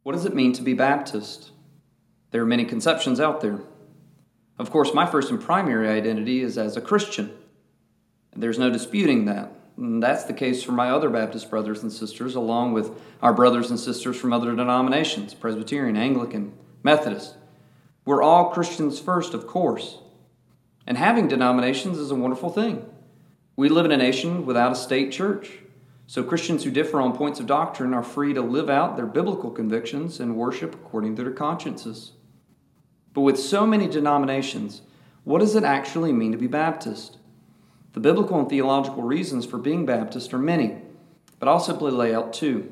What does it mean to be Baptist? There are many conceptions out there. Of course, my first and primary identity is as a Christian. There's no disputing that. And that's the case for my other Baptist brothers and sisters, along with our brothers and sisters from other denominations, Presbyterian, Anglican, Methodist. We're all Christians first, of course. And having denominations is a wonderful thing. We live in a nation without a state church. So Christians who differ on points of doctrine are free to live out their biblical convictions and worship according to their consciences. But with so many denominations, what does it actually mean to be Baptist? The biblical and theological reasons for being Baptist are many, but I'll simply lay out two.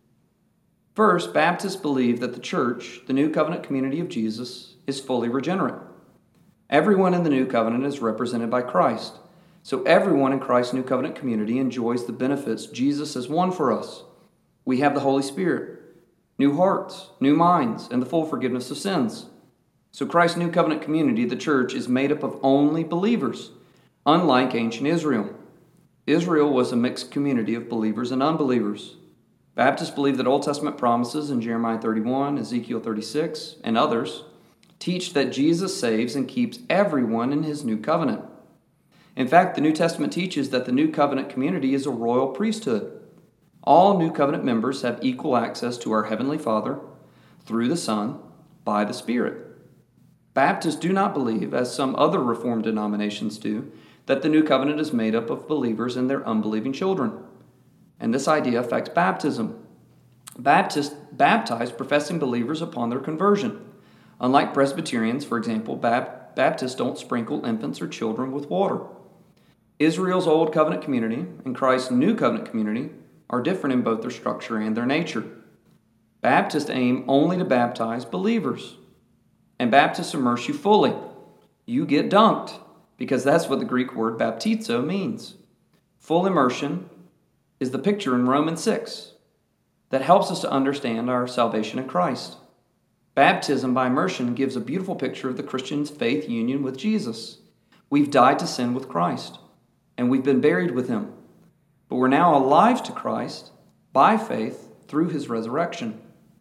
First, Baptists believe that the church, the new covenant community of Jesus, is fully regenerate. Everyone in the new covenant is represented by Christ. So everyone in Christ's new covenant community enjoys the benefits Jesus has won for us. We have the Holy Spirit, new hearts, new minds, and the full forgiveness of sins. So Christ's new covenant community, the church, is made up of only believers, unlike ancient Israel. Israel was a mixed community of believers and unbelievers. Baptists believe that Old Testament promises in Jeremiah 31, Ezekiel 36, and others teach that Jesus saves and keeps everyone in his new covenant. In fact, the New Testament teaches that the New Covenant community is a royal priesthood. All New Covenant members have equal access to our Heavenly Father through the Son by the Spirit. Baptists do not believe, as some other Reformed denominations do, that the New Covenant is made up of believers and their unbelieving children. And this idea affects baptism. Baptists baptize professing believers upon their conversion. Unlike Presbyterians, for example, Baptists don't sprinkle infants or children with water. Israel's Old Covenant community and Christ's New Covenant community are different in both their structure and their nature. Baptists aim only to baptize believers. And Baptists immerse you fully. You get dunked, because that's what the Greek word baptizo means. Full immersion is the picture in Romans 6 that helps us to understand our salvation in Christ. Baptism by immersion gives a beautiful picture of the Christian's faith union with Jesus. We've died to sin with Christ, and we've been buried with him. But we're now alive to Christ by faith through his resurrection.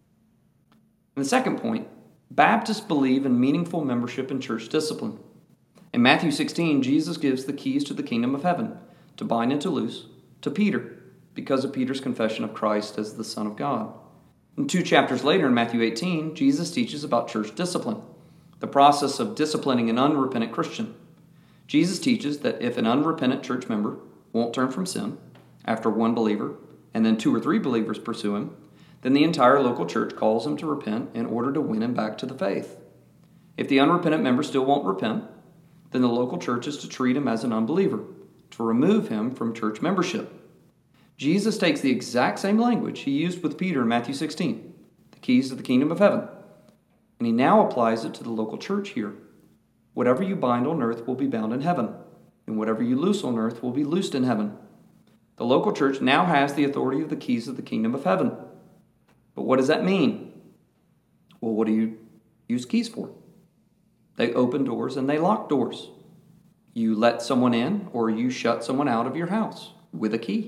And the second point, Baptists believe in meaningful membership in church discipline. In Matthew 16, Jesus gives the keys to the kingdom of heaven, to bind and to loose, to Peter, because of Peter's confession of Christ as the Son of God. And 2 chapters later in Matthew 18, Jesus teaches about church discipline, the process of disciplining an unrepentant Christian. Jesus teaches that if an unrepentant church member won't turn from sin after one believer, and then 2 or 3 believers pursue him, then the entire local church calls him to repent in order to win him back to the faith. If the unrepentant member still won't repent, then the local church is to treat him as an unbeliever, to remove him from church membership. Jesus takes the exact same language he used with Peter in Matthew 16, the keys to the kingdom of heaven, and he now applies it to the local church here. Whatever you bind on earth will be bound in heaven, and whatever you loose on earth will be loosed in heaven. The local church now has the authority of the keys of the kingdom of heaven. But what does that mean? Well, what do you use keys for? They open doors and they lock doors. You let someone in or you shut someone out of your house with a key.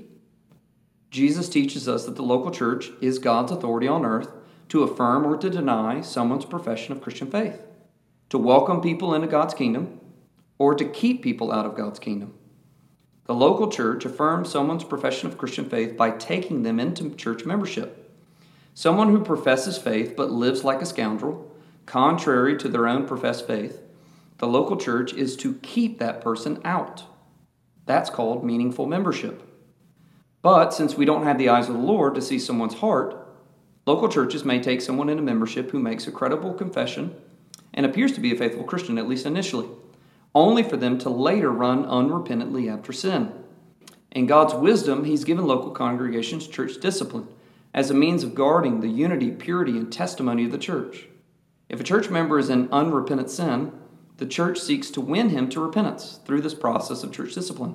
Jesus teaches us that the local church is God's authority on earth to affirm or to deny someone's profession of Christian faith, to welcome people into God's kingdom, or to keep people out of God's kingdom. The local church affirms someone's profession of Christian faith by taking them into church membership. Someone who professes faith but lives like a scoundrel, contrary to their own professed faith, the local church is to keep that person out. That's called meaningful membership. But since we don't have the eyes of the Lord to see someone's heart, local churches may take someone into membership who makes a credible confession and appears to be a faithful Christian, at least initially, only for them to later run unrepentantly after sin. In God's wisdom, he's given local congregations church discipline as a means of guarding the unity, purity, and testimony of the church. If a church member is in unrepentant sin, the church seeks to win him to repentance through this process of church discipline.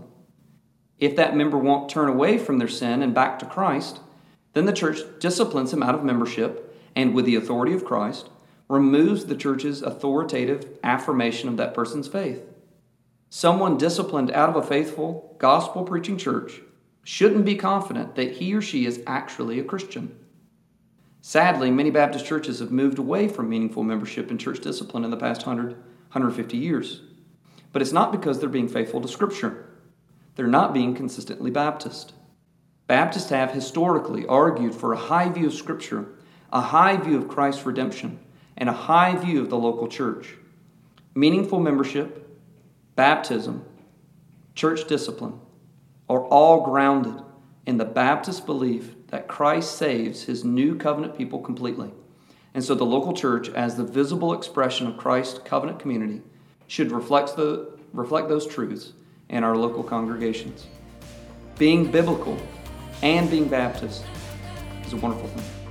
If that member won't turn away from their sin and back to Christ, then the church disciplines him out of membership and, with the authority of Christ, removes the church's authoritative affirmation of that person's faith. Someone disciplined out of a faithful, gospel-preaching church shouldn't be confident that he or she is actually a Christian. Sadly, many Baptist churches have moved away from meaningful membership and church discipline in the past 150 years. But it's not because they're being faithful to Scripture. They're not being consistently Baptist. Baptists have historically argued for a high view of Scripture, a high view of Christ's redemption, and a high view of the local church. Meaningful membership, baptism, church discipline are all grounded in the Baptist belief that Christ saves his new covenant people completely. And so the local church, as the visible expression of Christ's covenant community, should reflect those truths in our local congregations. Being biblical and being Baptist is a wonderful thing.